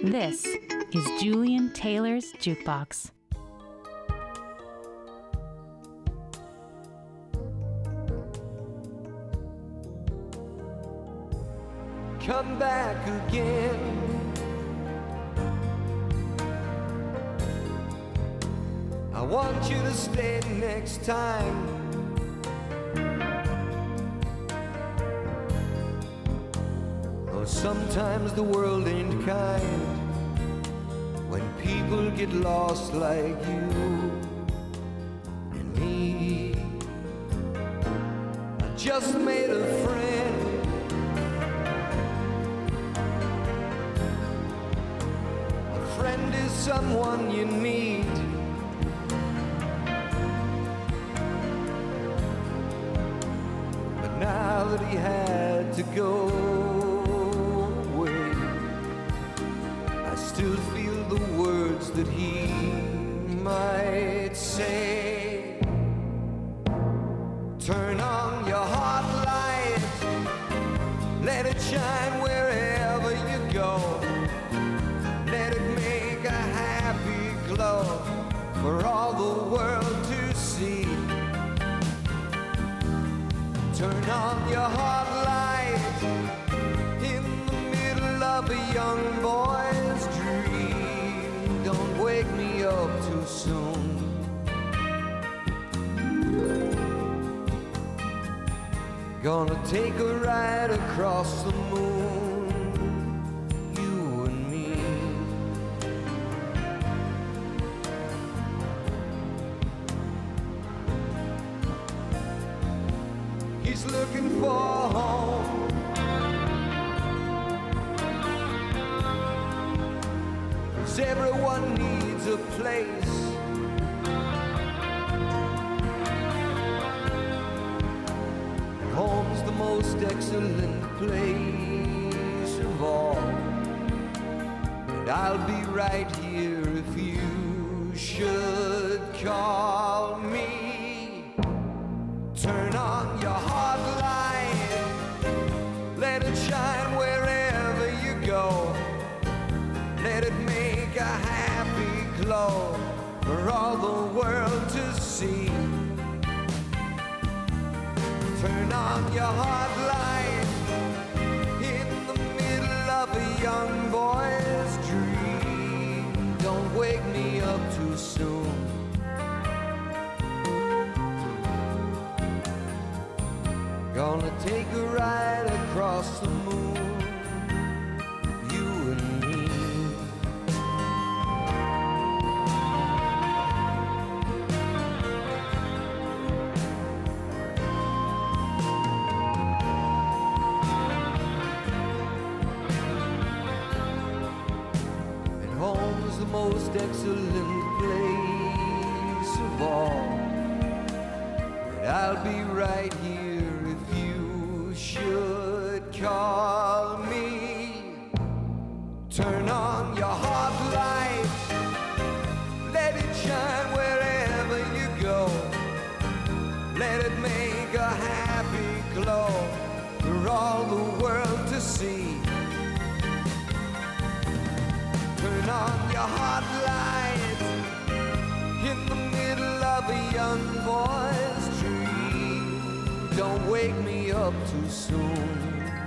This is Julian Taylor's Jukebox. Come back again. I want you to stay next time. Oh, sometimes the world ain't kind when people get lost like you and me. I just made a friend. A friend is someone you need. But now that he had to go away, I still feel the words that he might say. Turn on your hot light, let it shine wherever you go. Let it make a happy glow for all the world to see. Turn on your hot light in the middle of a young boy's dream. Don't wake me up too soon. Gonna take a ride across the moon, you and me. He's looking for home. 'Cause everyone needs a place. And home's the most excellent place of all. And I'll be right here if you should call me. Turn on your hot light, let it shine wherever you go. Let it make a happy glow for all the world to see. Turn on your hot light in the middle of a young boy's dream. Don't wake me up too soon. Gonna take a ride across the moon, you and me. And home's the most excellent place of all. But I'll be right here should call me. Turn on your hot light, let it shine wherever you go. Let it make a happy glow for all the world to see. Turn on your hot light in the middle of a young boy's dream. Don't wake me up too soon.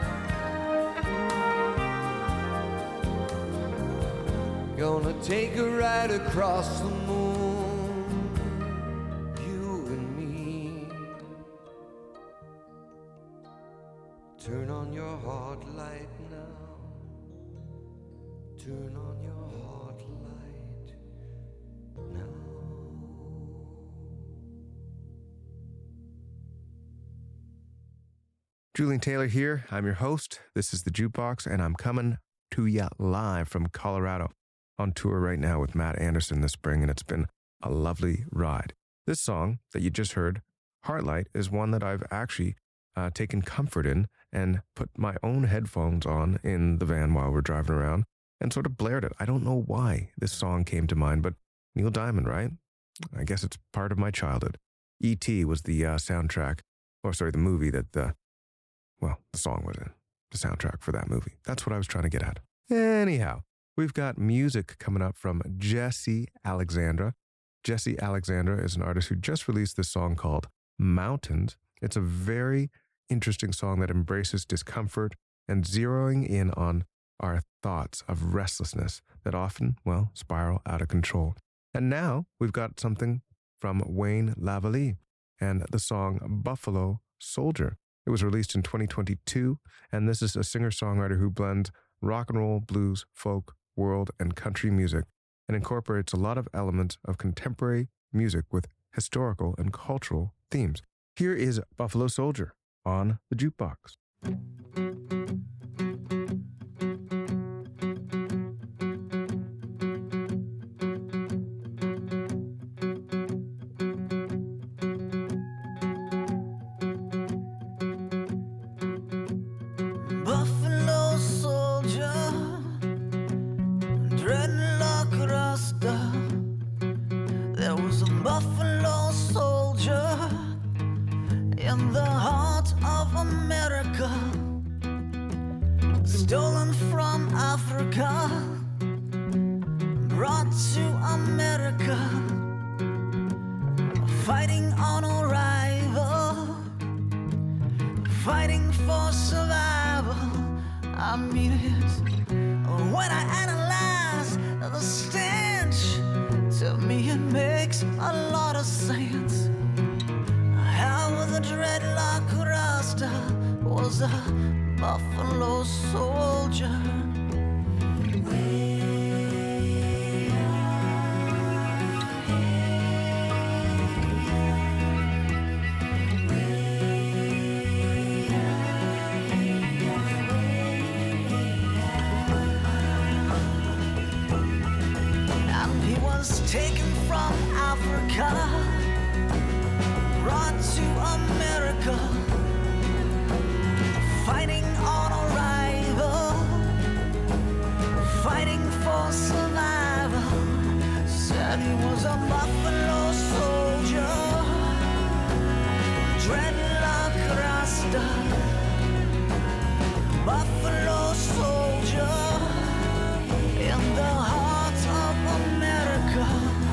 Gonna take a ride across the moon, you and me. Turn on your hot light now. Turn on your hot light now. Julian Taylor here. I'm your host. This is The Jukebox, and I'm coming to you live from Colorado, on tour right now with Matt Anderson this spring, and it's been a lovely ride. This song that you just heard, Heartlight, is one that I've actually taken comfort in and put my own headphones on in the van while we're driving around and sort of blared it. I don't know why this song came to mind, but Neil Diamond, right? I guess it's part of my childhood. E.T. was the soundtrack, the movie that the song was in, the soundtrack for that movie. That's what I was trying to get at. Anyhow, we've got music coming up from Jesse Alexandra. Jesse Alexandra is an artist who just released this song called Mountains. It's a very interesting song that embraces discomfort and zeroing in on our thoughts of restlessness that often, well, spiral out of control. And now we've got something from Wayne Lavallee and the song Buffalo Soldier. It was released in 2022, and this is a singer-songwriter who blends rock and roll, blues, folk, world, and country music, and incorporates a lot of elements of contemporary music with historical and cultural themes. Here is Buffalo Soldier on the Jukebox. Buffalo soldier, dreadlock rasta. There was a buffalo soldier in the heart of America, stolen from Africa, brought to America, fighting on arrival, fighting for survival. I mean it when I analyze the stench. To me it makes a lot of sense. How the dreadlock rasta was a buffalo soldier. And he was taken from Africa, brought to America, fighting on arrival, fighting for survival. Said he was a buffalo soldier, dreadlock rasta, buffalo soldier in the heart of America.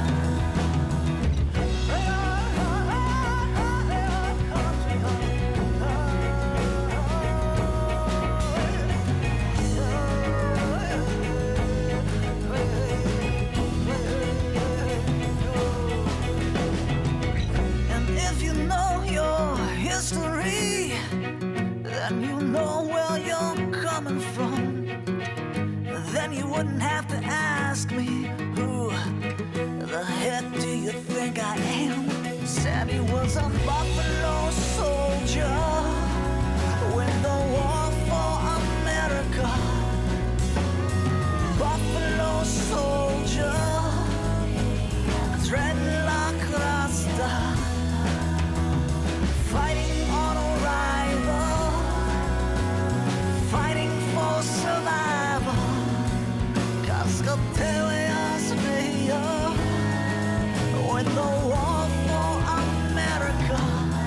History, then you know where you're coming from. Then you wouldn't have to ask me, who the heck do you think I am? Said he was a buffalo soldier, win the war for America. Buffalo soldier, dreadlock rasta, fighting on arrival, fighting for survival. Cascapella's mayor, with the war for America.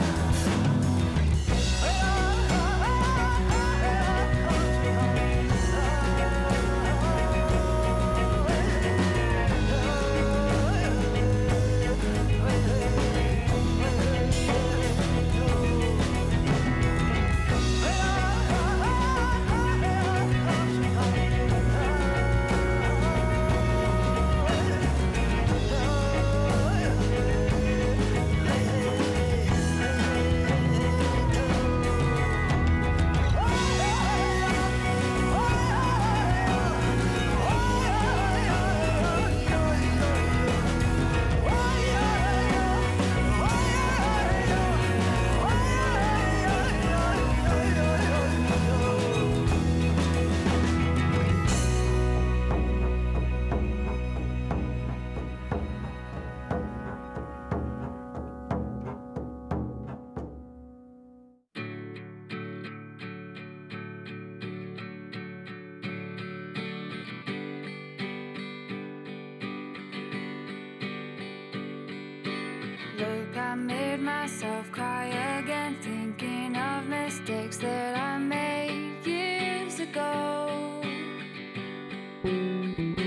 Look, I made myself cry again, thinking of mistakes that I made years ago.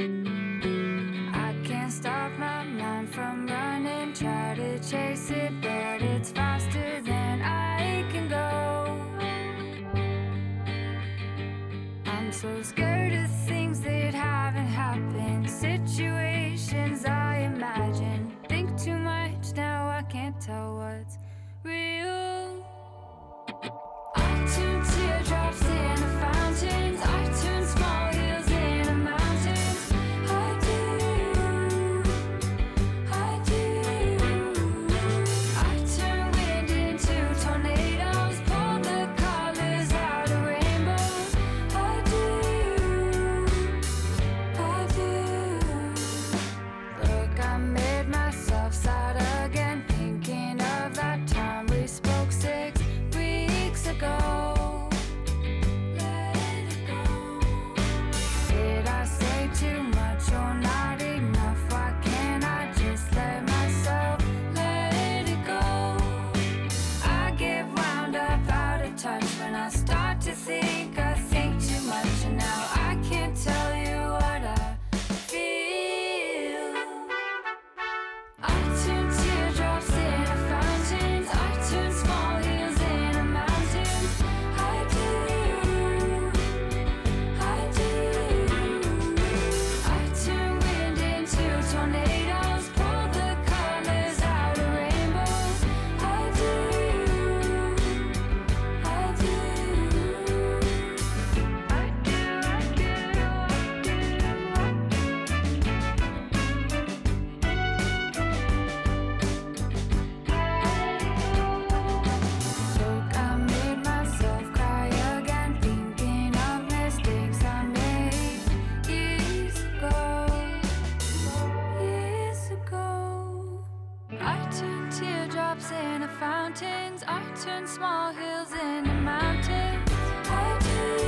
fountains. I turn small hills into mountains. I do.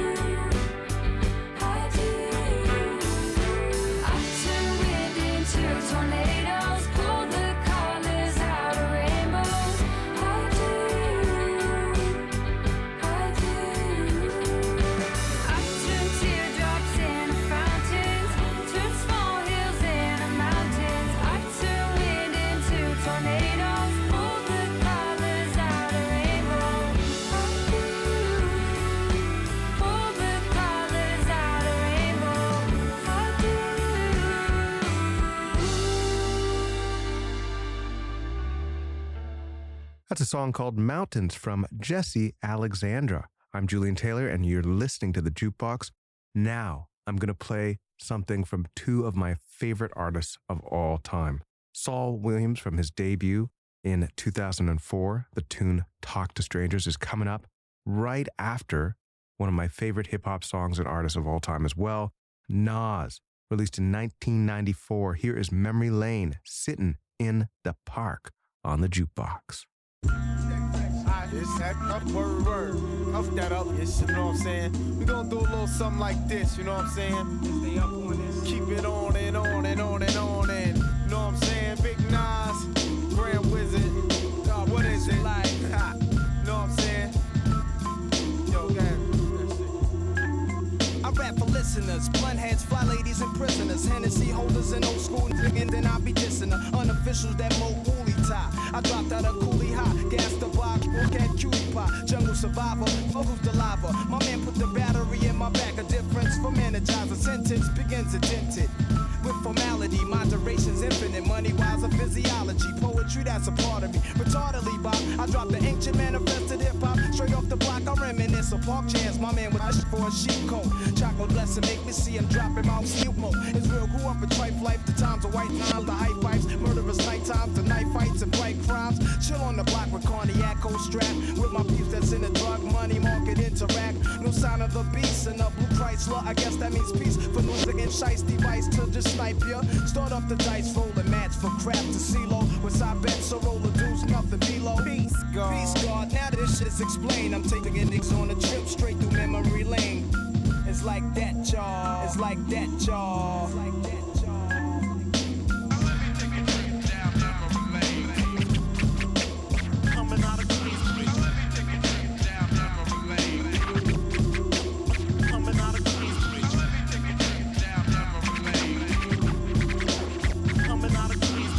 I turn wind into tornadoes. Pull the colors out of rainbows. I turn teardrops into fountains. Turn small hills into mountains. I turn wind into tornadoes. Pull the colors out of rainbows. Pull the colors out of rainbows. That's a song called Mountains from Jesse Alexandra. I'm Julian Taylor, and you're listening to The Jukebox. Now, I'm going to play something from two of my favorite artists of all time. Saul Williams, from his debut in 2004, the tune Talk to Strangers, is coming up right after one of my favorite hip-hop songs and artists of all time as well, Nas, released in 1994. Here is Memory Lane, Sitting in the Park on The Jukebox. It's that up word. Up that up, you know what I'm saying? We gonna do a little something like this, you know what I'm saying? Stay up on this. Keep it on and on and on and on and, you know what I'm saying? Big Nas, Grand Wizard, God, what is it like? Ha, you know what I'm saying? Yo, I rap for listeners, blunt heads, fly ladies and prisoners, Hennessy holders and old school niggas, then I be dissing the unofficials that mo woolly tie. I dropped out of coolie high, gas the box, look at cutie pie, jungle survivor, focus the lava. My man put the battery in my back, a difference from energizer. Sentence begins indented with formality, moderation's infinite, money wise of physiology, poetry that's a part of me. Retardedly, Bob, I dropped the ancient manifested hip hop straight off the block. I reminisce of park chairs, my man with ice for a sheep coat. Chocolate blessing make me see him dropping out snoop mode. Israel grew up in trife life, the times of white times, the high pipes, murderous night times, the night fights and bright crimes. Chill on the block with cognac, cold strap, with my peeps that's in the drug money market interact. No sign of the beast in a blue Chrysler, I guess that means peace for news against shice device to just snipe ya. Start off the dice, roll a match for crap to CeeLo. With side bets, so roll the deuce, nothing below. Peace God, now this shit is explained. I'm taking niggas on a trip straight through memory lane. It's like that, y'all. It's like that, y'all. It's like that, coming out of Queens. Coming out of Queens. Coming out of Queens.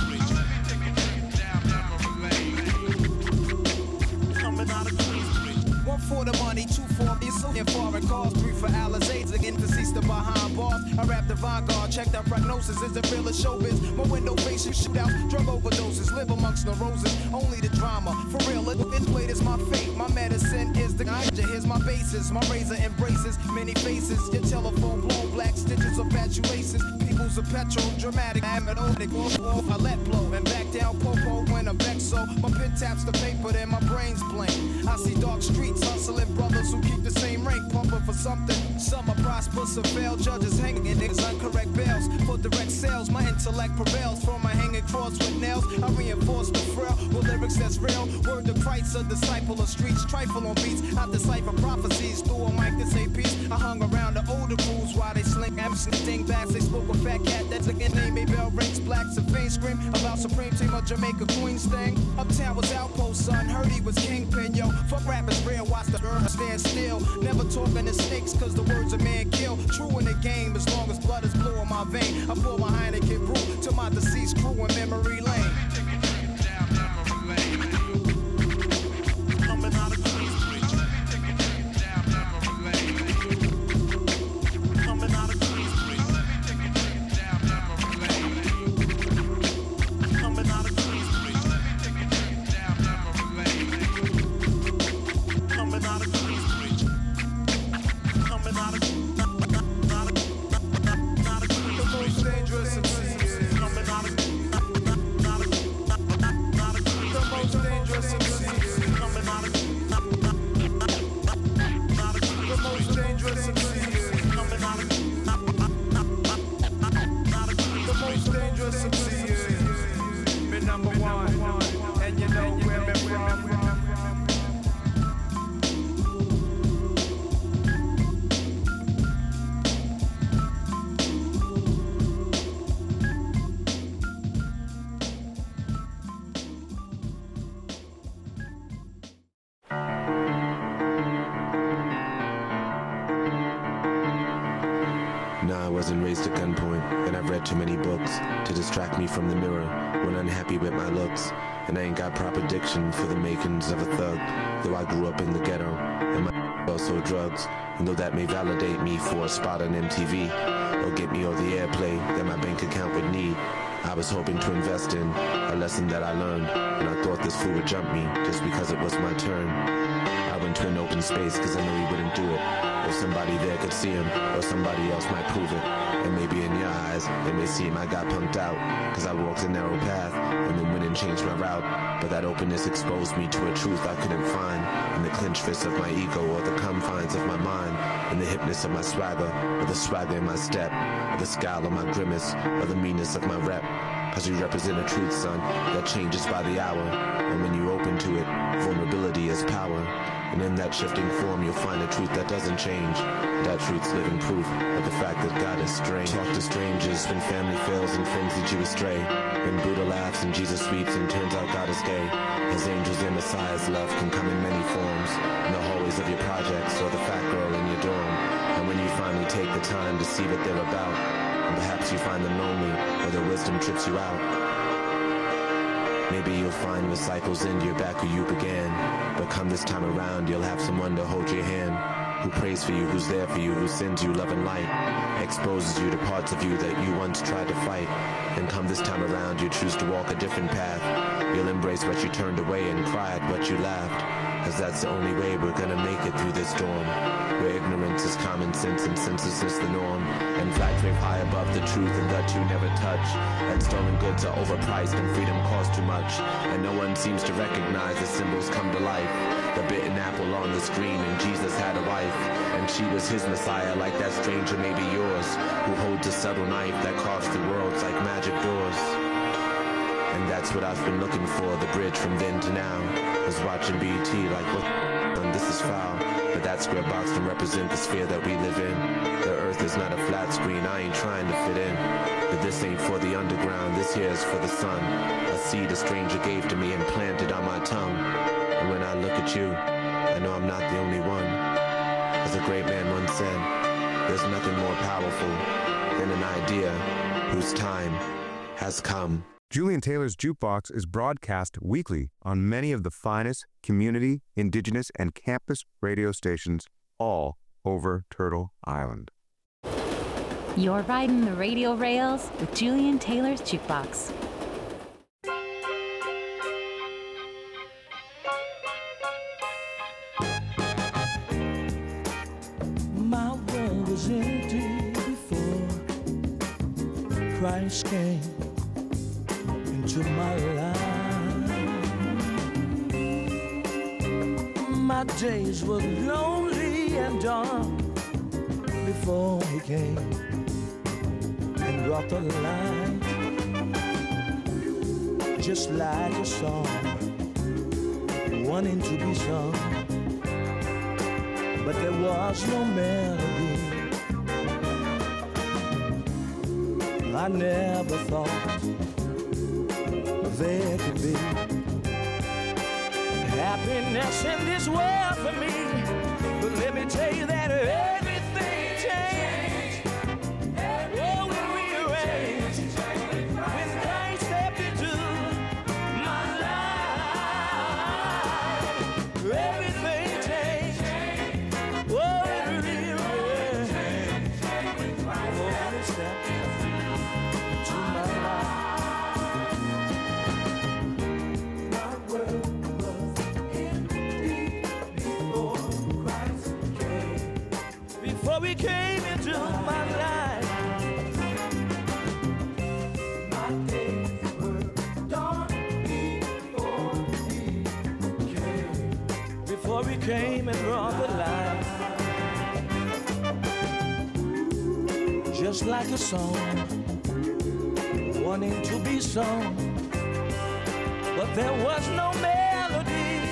Coming out of Queens. One for the money, two for me, so in foreign cars, three for Alizades, again deceased behind bars. I rap the vanguard, check that prognosis, is it real as showbiz? My window facing shootouts, drug overdoses, live amongst the roses, only the drama. For real, it's played is my fate, my medicine is the ganja, here's my basis, my razor embraces many faces, your telephone blown, black stitches of fatuations, people's a petrol, dramatic, amatotic, I let blow, and back down popo when I'm vexed, so my pen taps the paper, then my brain's blank. I see dark streets, hustling brothers who keep the same rank, pumping for something. Some are prosper, some fail, judges hanging in niggas uncorrect bails. For direct sales, my intellect prevails. From my hanging cross with nails, I reinforce the frail with lyrics that's real. Word to Christ, a disciple of streets, trifle on beats. I decipher prophecies through a mic to say peace. I hung around the older crews while they sling absent dingbats. They spoke a fat cat that's a name, a bell rings, blacks and fiends scream about supreme team of Jamaica Queens thing. Uptown was outpost, son, heard he was kingpin, yo. Fuck rappers real, watch the earth stand still. Never talking to snakes, cause the words a man kill. True in the game, as long as blood is blue in my vein. I pour my Heineken brew to my deceased crew in memory lane. Coming out of Queens. Coming out of Queens. Coming out of Queens. Coming out of Queens. Coming out of raised at gunpoint, and I've read too many books to distract me from the mirror when unhappy with my looks. And I ain't got proper diction for the makings of a thug, though I grew up in the ghetto, and my also drugs. And though that may validate me for a spot on MTV, or get me all the airplay that my bank account would need, I was hoping to invest in a lesson that I learned, and I thought this fool would jump me just because it was my turn. I went to an open space because I knew he wouldn't do it. If somebody there could see him, or somebody else might prove it. And maybe in your eyes, it may seem I got punked out, because I walked a narrow path, and then went and changed my route. But that openness exposed me to a truth I couldn't find in the clenched fist of my ego, or the confines of my mind, in the hipness of my swagger, or the swagger in my step, or the scowl of my grimace, or the meanness of my rep. Cause you represent a truth, son, that changes by the hour. And when you open to it, vulnerability is power. And in that shifting form, you'll find a truth that doesn't change. That truth's living proof of the fact that God is strange. Talk to strangers when family fails and friends lead you astray. When Buddha laughs and Jesus weeps and turns out God is gay. His angels and Messiah's love can come in many forms. In the hallways of your projects or the fat girl in your dorm. And when you finally take the time to see what they're about, and perhaps you find them lonely or their wisdom trips you out. Maybe you'll find the cycles end you're back where you began. But come this time around, you'll have someone to hold your hand, who prays for you, who's there for you, who sends you love and light, exposes you to parts of you that you once tried to fight. And come this time around, you choose to walk a different path. You'll embrace what you turned away and cry at what you laughed. Cause that's the only way we're gonna make it through this storm, where ignorance is common sense and senselessness the norm, and flags wave high above the truth and the two never touch, and stolen goods are overpriced and freedom costs too much, and no one seems to recognize the symbols come to life. The bitten apple on the screen, and Jesus had a wife, and she was his Messiah, like that stranger may be yours, who holds a subtle knife that carves through worlds like magic doors. And that's what I've been looking for, the bridge from then to now. Was watching BET like, what and this is foul. But that square box can represent the sphere that we live in. The earth is not a flat screen, I ain't trying to fit in. But this ain't for the underground, this here is for the sun. A seed a stranger gave to me and planted on my tongue. And when I look at you, I know I'm not the only one. As a great man once said, there's nothing more powerful than an idea whose time has come. Julian Taylor's Jukebox is broadcast weekly on many of the finest community, indigenous, and campus radio stations all over Turtle Island. You're riding the radio rails with Julian Taylor's Jukebox. My world was empty before Christ came into my life. My days were lonely and dark before he came and brought the light. Just like a song wanting to be sung, but there was no melody. I never thought there could be happiness in this world for me. But let me tell you that everything changed. Oh, it rearranged when Christ stepped into my life. Everything changed. Oh, it rearranged when Christ stepped into my life. He came into my life. My days were dark before he came and brought the light. Just like a song wanting to be sung, but there was no melody.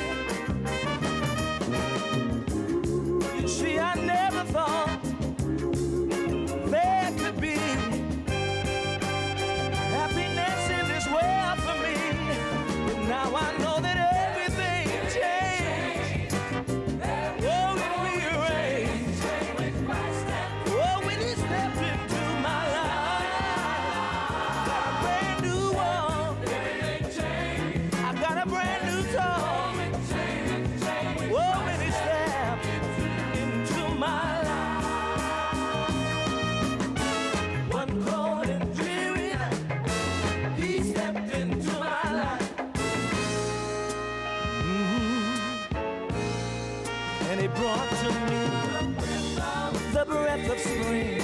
You see, I never thought there could be happiness in this world for me. But now I know that everything changed. Oh, it rearranged. Oh, when he stepped into my life. brought to me the breath of spring.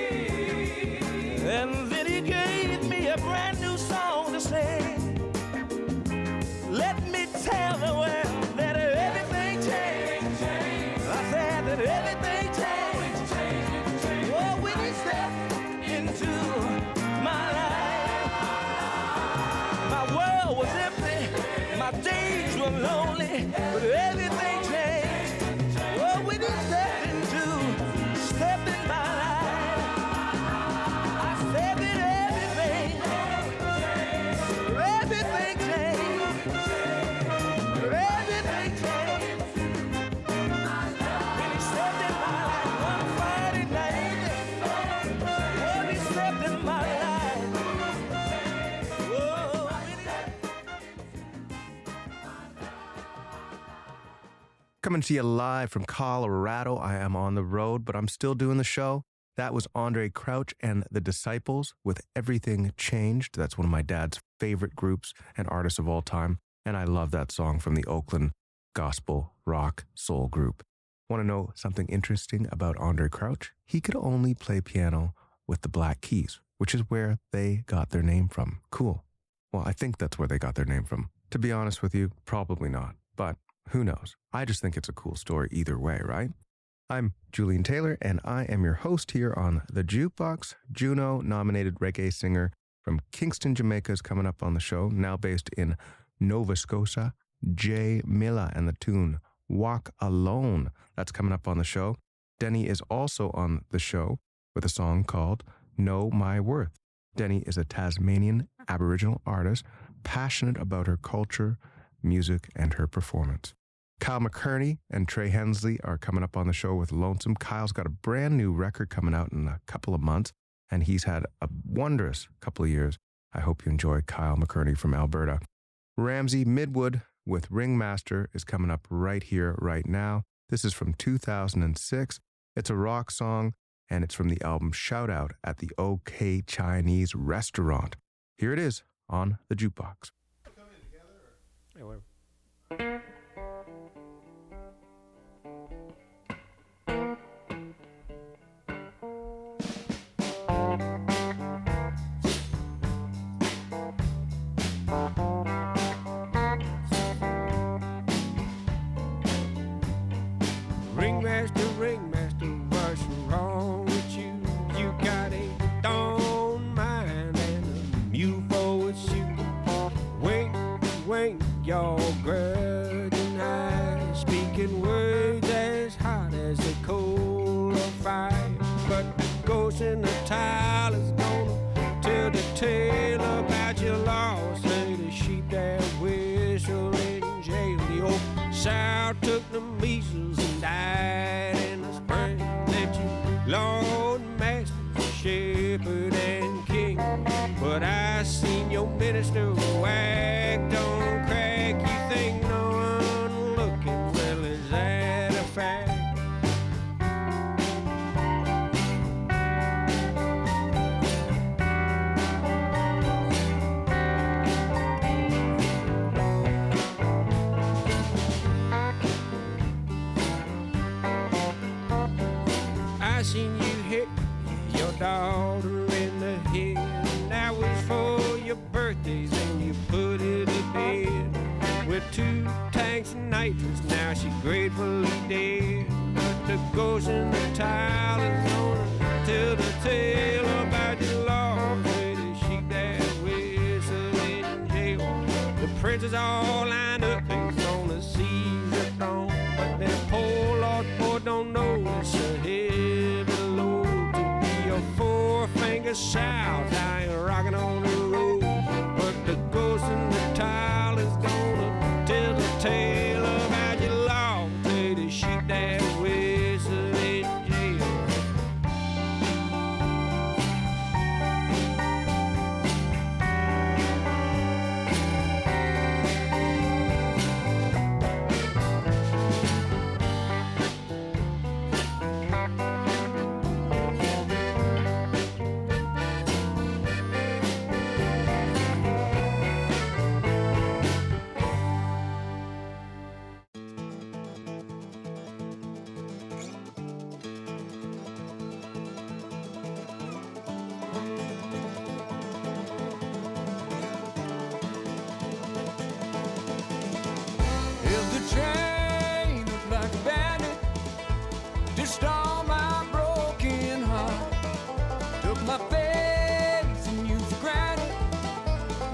And then he gave me a brand new song to sing. Let me tell the world that everything changed. I said that everything changed. Oh, when he stepped into my life, my world was empty, my days were lonely, but everything changed. Oh, when he stepped in my life, I said that everything changed. Everything changed. When he stepped in my life one Friday night, when he stepped in my life, oh, when he... Coming to you live from Colorado. I am on the road, but I'm still doing the show. That was Andre Crouch and the Disciples with Everything Changed. That's one of my dad's favorite groups and artists of all time. And I love that song from the Oakland gospel rock soul group. Want to know something interesting about Andre Crouch? He could only play piano with the Black Keys, which is where they got their name from. Cool. Well, I think that's where they got their name from. To be honest with you, probably not. But who knows? I just think it's a cool story either way, right? I'm Julian Taylor, and I am your host here on The Jukebox. Juno-nominated reggae singer from Kingston, Jamaica is coming up on the show, now based in Nova Scotia. Jay Milla and the tune Walk Alone. That's coming up on the show. Denny is also on the show with a song called Know My Worth. Denny is a Tasmanian Aboriginal artist, passionate about her culture, music, and her performance. Kyle McCurney and Trey Hensley are coming up on the show with Lonesome. Kyle's got a brand new record coming out in a couple of months, and he's had a wondrous couple of years. I hope you enjoy Kyle McCurney from Alberta. Ramsey Midwood with Ringmaster is coming up right here, right now. This is from 2006. It's a rock song, and it's from the album Shout Out at the OK Chinese Restaurant. Here it is on The Jukebox. Yeah, whatever. Ringmaster, ringmaster, what's wrong with you? You got a stone mind and a mule for a shoe. Wink, wink, your grudging eyes, speaking words as hot as a coal of fire. But the ghost in the tile is gonna tell the tale about your loss. Say the sheep that whistle in jail. The old sow took the measles and died in the spring. Let you, Lord, Master, Shepherd, and King. But I seen your minister whacked on crack. You think no one looking? Well, is that a fact? I seen you hit your daughter in the head, and that was for your birthdays, and you put it to bed with 2 tanks of nitrous. Now she gratefully dead, but the ghost in the tile is gonna tell the tale about your loss. With the sheep that whistle in jail, the princes all lined up, they're gonna seize the throne. But that poor Lord poor don't know it's a heavy load to be a 4-finger sow dying rocking on the road. But the ghost in the tile is gonna tell the tale about your loss. Say the sheep that whistle in jail.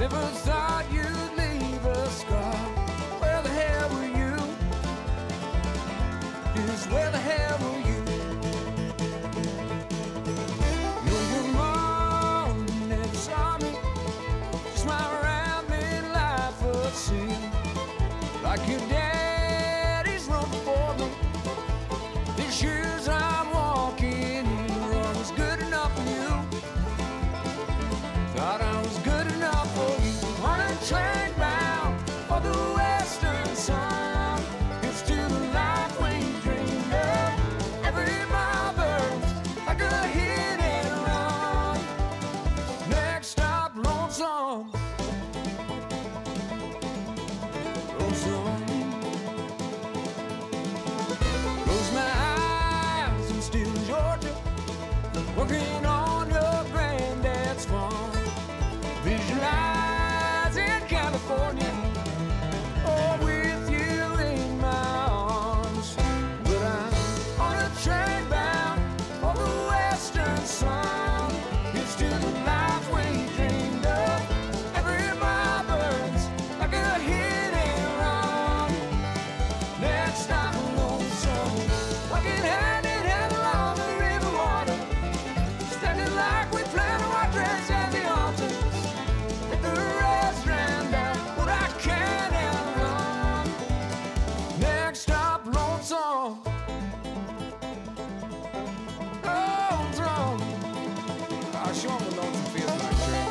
Never thought you'd leave a scar. Where the hell were you? Just where the hell were you? Your mom never saw me. Just my rambling life would seem like your daddy's run before me. These shoes I'm walking in are always good enough for you. Thought I was good enough for you. On a train bound for the western sun. It's to the life we dreamed of. Every mile burns like a hit and run. Next stop, Lonesome. Lonesome. Close my eyes, I'm still in Georgia, working on your granddad's farm. Visualize in California, oh, with you in my arms. But I'm on a train bound for the western sun. It's to the life we dreamed of. Every mile burns like a hit and run. Next stop, Lonesome. Walking hand in hand along the river water. Standing like we planned our dress at the altar. Let the rest drown out what I can and run. Next stop, Lonesome. Lonesome. I'll show 'em what lonesome feels like, Trey.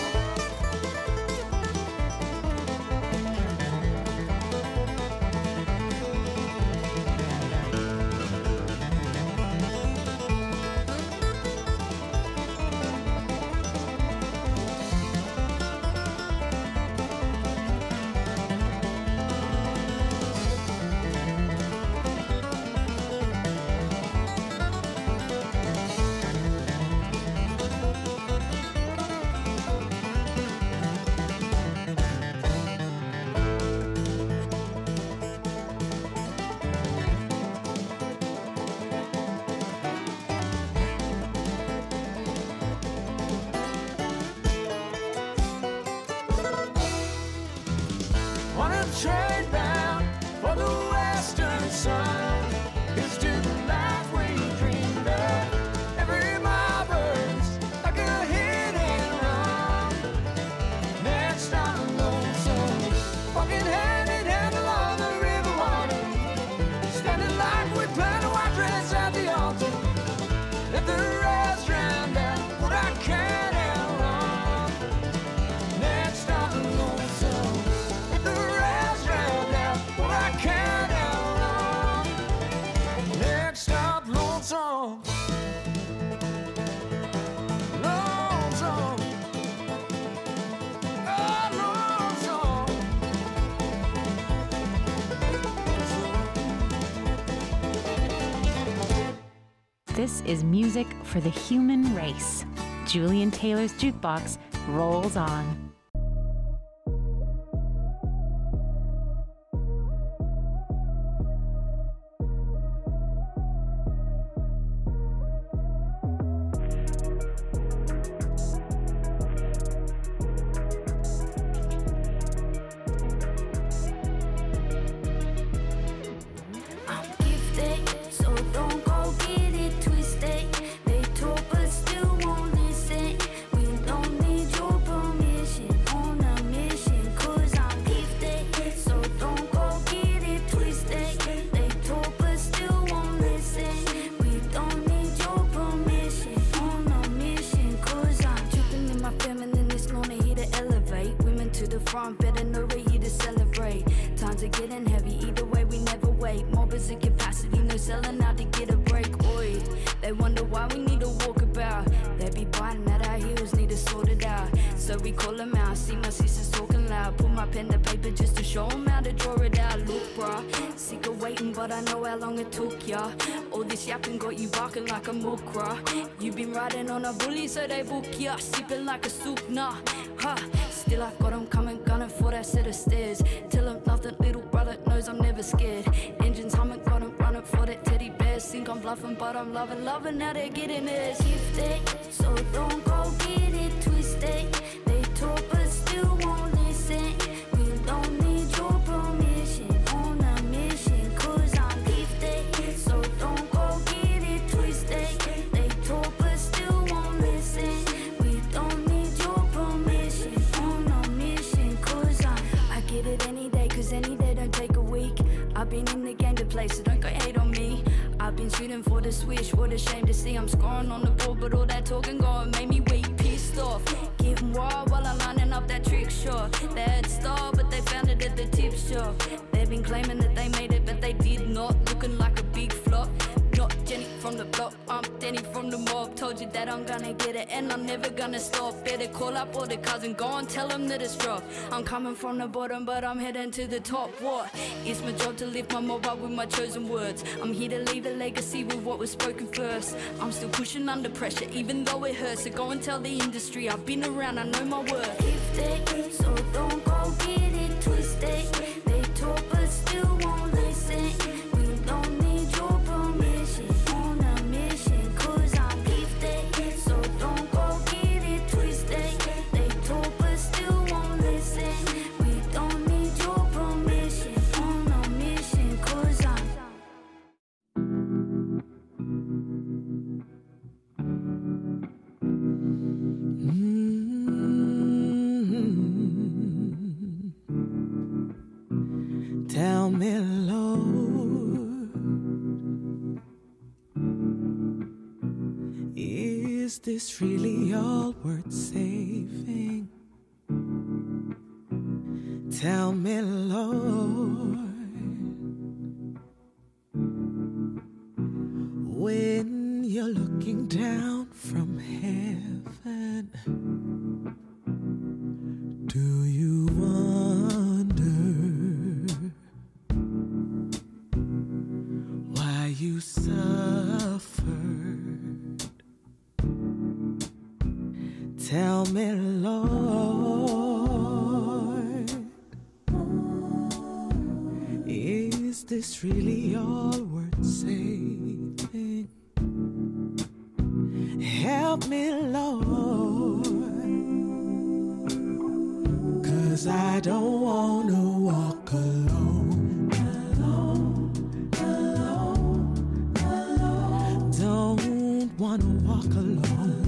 On a train bound for the western sun. It's to the life we dreamed of. Every mile burns like a hit and run. Next stop, Lonesome. Walking hand in hand along the river water. Standing like we planned our dress at the altar. Let the rest drown out what I can and run. Next stop, Lonesome. Let the rest drown out what I can and run. Next stop, Lonesome. Lonesome. Oh, Lonesome. This is music for the human race. Julian Taylor's Jukebox rolls on. I'm gifted, so don't go get it twisted. They talk but still won't listen. We don't need your permission on a mission. 'Cause I'm gifted, so don't go get it twisted. They talk but still won't listen. We don't need your permission on a mission. 'Cause I'm dripping in my feminine this morning, here to elevate. Women to the front, better know we're here to celebrate. Times are getting heavy, either way we never wait. Mobbers in capacity, no selling out to get a break. Oi, they wonder why we need to walk about. They be biting at our heels, need to sort it out. So we call them out, see my sisters talking loud. Put my pen to paper just to show them how to draw it out. Look, bruh, sick of waiting, but I know how long it took ya. All this yapping got you barking like a mukra. You been riding on a bully, so they book ya. Sipping like a soup, nah, ha. Still I've got them coming, gunning for that set of stairs. Tell them nothing, little brother knows I'm never scared. Engines humming, got them running for that teddy bear. Think I'm bluffing, but I'm loving how they're getting it. Gifted, so don't go get it twisted. They talk but still won't shooting for the swish. What a shame to see I'm scoring on the board, but all that talking going made me weak, pissed off. Getting wild while I'm lining up that trick shot. They had style, but they found it at the tip shop. They've been claiming that they made it, but they did not. Looking like a big flop. Not Jenny from the block, I'm Denny from the mob. Told you that I'm gonna get it and I'm never gonna stop. Better call up all the cousin, go and tell them that it's dropped. I'm coming from the bottom, but I'm heading to the top. What? It's my job to lift my mob up with my chosen words. I'm here to leave a legacy with what was spoken first. I'm still pushing under pressure, even though it hurts. So go and tell the industry I've been around, I know my worth. If they so don't go get it twisted. They talk but still won't listen. We don't need your permission on a mission, 'cause I'm gifted. So don't go get it twisted. They talk but still won't listen. We don't need your permission on a mission, 'cause I'm Tell me, Lord, is this really all worth saving? Tell me, Lord, when you're looking down from heaven, do you wonder why you suffered? Tell me, Lord, is this really all worth saving? Help me, Lord, 'cause I don't want to walk alone. Don't want to walk alone.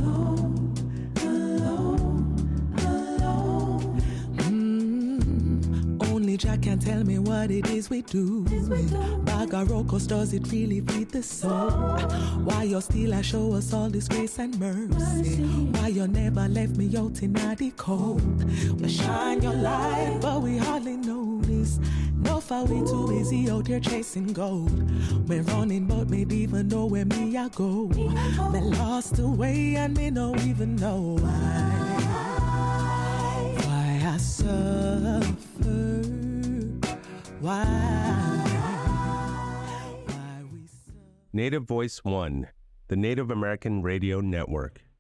Only Jack can tell me what it is we do. Bagarocos, does it really feed the soul? Why you still show us all this grace and mercy? Why you never left me out in the cold? You shine your light, but we hardly notice. No far we too busy out here chasing gold. We're running, but me don't even know where me I go. Me lost the way and me don't even know why. Why I suffer. Why Native Voice One, the Native American Radio Network.